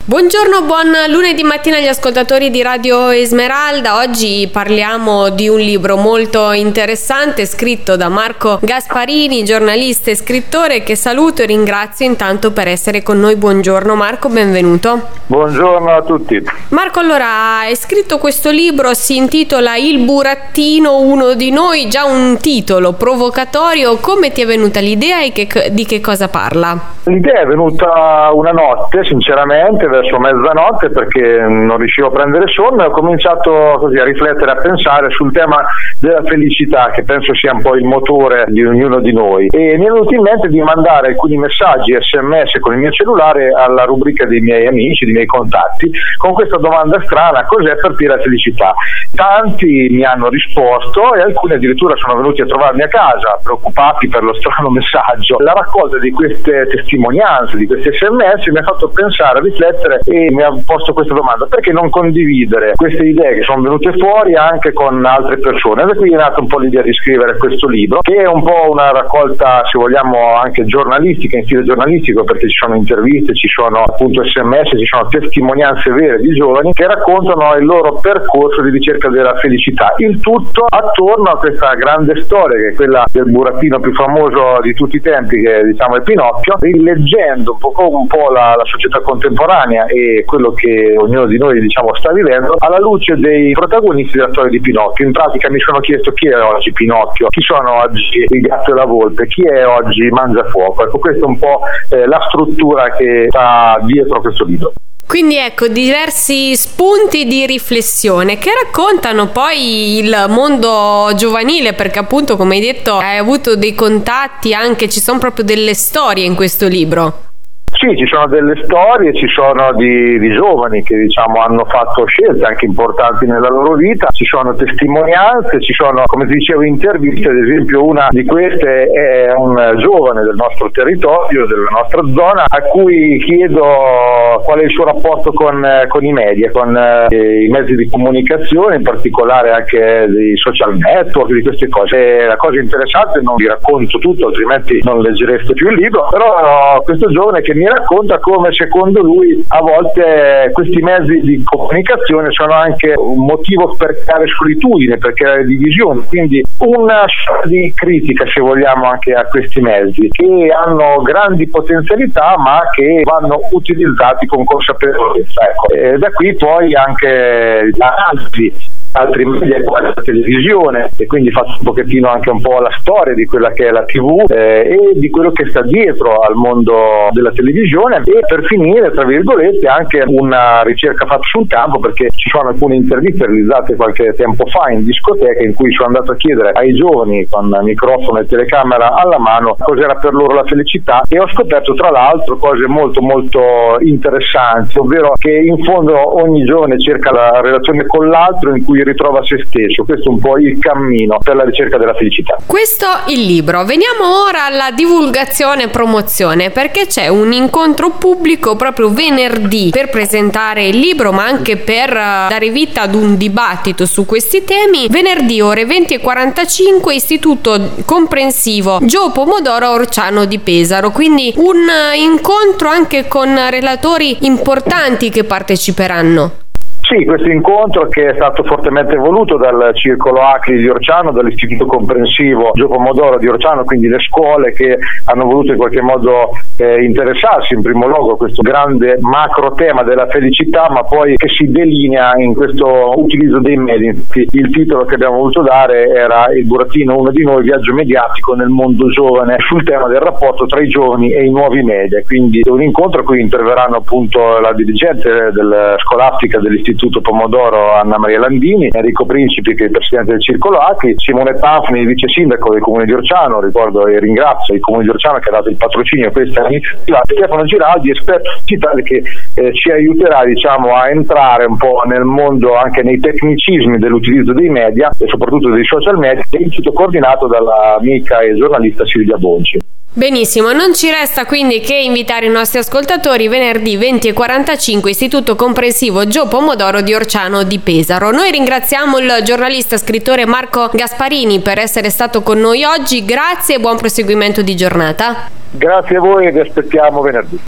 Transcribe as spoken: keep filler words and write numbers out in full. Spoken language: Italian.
Buongiorno, buon lunedì mattina agli ascoltatori di Radio Esmeralda. Oggi parliamo di un libro molto interessante scritto da Marco Gasparini, giornalista e scrittore, che saluto e ringrazio intanto per essere con noi. Buongiorno Marco, benvenuto. Buongiorno a tutti. Marco, allora, hai scritto questo libro, si intitola Il burattino, uno di noi, già un titolo provocatorio. Come ti è venuta l'idea e che, di che cosa parla? L'idea è venuta una notte, sinceramente, verso mezzanotte, perché non riuscivo a prendere sonno e ho cominciato così a riflettere, a pensare sul tema della felicità, che penso sia un po' il motore di ognuno di noi, e mi è venuto in mente di mandare alcuni messaggi sms con il mio cellulare alla rubrica dei miei amici, dei miei contatti, con questa domanda strana: cos'è per te la felicità? Tanti mi hanno risposto e alcuni addirittura sono venuti a trovarmi a casa preoccupati per lo strano messaggio. La raccolta di queste testimonianze, di questi sms mi ha fatto pensare, riflettere, e mi ha posto questa domanda: perché non condividere queste idee che sono venute fuori anche con altre persone? E da qui è nata un po' l'idea di scrivere questo libro, che è un po' una raccolta, se vogliamo, anche giornalistica, in stile giornalistico, perché ci sono interviste, ci sono appunto sms, ci sono testimonianze vere di giovani che raccontano il loro percorso di ricerca della felicità, il tutto attorno a questa grande storia che è quella del burattino più famoso di tutti i tempi, che diciamo è Pinocchio, rileggendo un po', un po' la, la società contemporanea e quello che ognuno di noi diciamo sta vivendo alla luce dei protagonisti della storia di Pinocchio. In pratica mi sono chiesto: chi è oggi Pinocchio? Chi sono oggi il gatto e la volpe? Chi è oggi Mangiafuoco? Ecco, questa è un po' eh, la struttura che sta dietro a questo libro. Quindi ecco, diversi spunti di riflessione che raccontano poi il mondo giovanile, perché appunto, come hai detto, hai avuto dei contatti, anche ci sono proprio delle storie in questo libro. Sì, ci sono delle storie, ci sono di, di giovani che diciamo hanno fatto scelte anche importanti nella loro vita, ci sono testimonianze, ci sono, come ti dicevo, interviste. Ad esempio una di queste è un giovane del nostro territorio, della nostra zona, a cui chiedo qual è il suo rapporto con, con i media, con eh, i mezzi di comunicazione, in particolare anche dei social network, di queste cose. E la cosa interessante, non vi racconto tutto, altrimenti non leggereste più il libro, però questo giovane che mi racconta come secondo lui a volte questi mezzi di comunicazione sono anche un motivo per creare solitudine, per creare divisioni, quindi una sorta di critica, se vogliamo, anche a questi mezzi che hanno grandi potenzialità ma che vanno utilizzati con consapevolezza. Ecco. E da qui poi anche l'analisi altri media quali la televisione, e quindi faccio un pochettino anche un po' la storia di quella che è la tivù eh, e di quello che sta dietro al mondo della televisione, e per finire, tra virgolette, anche una ricerca fatta sul campo, perché ci sono alcune interviste realizzate qualche tempo fa in discoteca in cui sono andato a chiedere ai giovani con microfono e telecamera alla mano cos'era per loro la felicità, e ho scoperto tra l'altro cose molto molto interessanti, ovvero che in fondo ogni giovane cerca la relazione con l'altro in cui ritrova se stesso. Questo è un po' il cammino per la ricerca della felicità. Questo il libro. Veniamo ora alla divulgazione e promozione, perché c'è un incontro pubblico proprio venerdì per presentare il libro, ma anche per dare vita ad un dibattito su questi temi. Venerdì ore venti e quarantacinque, Istituto Comprensivo Gio Pomodoro Orciano di Pesaro, quindi un incontro anche con relatori importanti che parteciperanno. Sì, questo incontro, che è stato fortemente voluto dal Circolo Acri di Orciano, dall'Istituto Comprensivo Gio Pomodoro di Orciano, quindi le scuole che hanno voluto in qualche modo eh, interessarsi in primo luogo a questo grande macro tema della felicità, ma poi che si delinea in questo utilizzo dei media. Il titolo che abbiamo voluto dare era Il burattino, uno di noi, viaggio mediatico nel mondo giovane, sul tema del rapporto tra i giovani e i nuovi media. Quindi è un incontro a cui interverranno appunto la dirigente del scolastica dell'Istituto Pomodoro Anna Maria Landini, Enrico Principi, che è il presidente del Circolo Acri, Simone Panfani, vice sindaco del comune di Orciano, ricordo e ringrazio il comune di Orciano che ha dato il patrocinio a questa iniziativa, Stefano Giraldi, esperto digitale, che eh, ci aiuterà diciamo a entrare un po' nel mondo, anche nei tecnicismi dell'utilizzo dei media e soprattutto dei social media, e il tutto coordinato dalla amica e giornalista Silvia Bonci. Benissimo, non ci resta quindi che invitare i nostri ascoltatori venerdì venti e quarantacinque, Istituto Comprensivo Gio Pomodoro di Orciano di Pesaro. Noi ringraziamo il giornalista scrittore Marco Gasparini per essere stato con noi oggi. Grazie e buon proseguimento di giornata. Grazie a voi ed aspettiamo venerdì.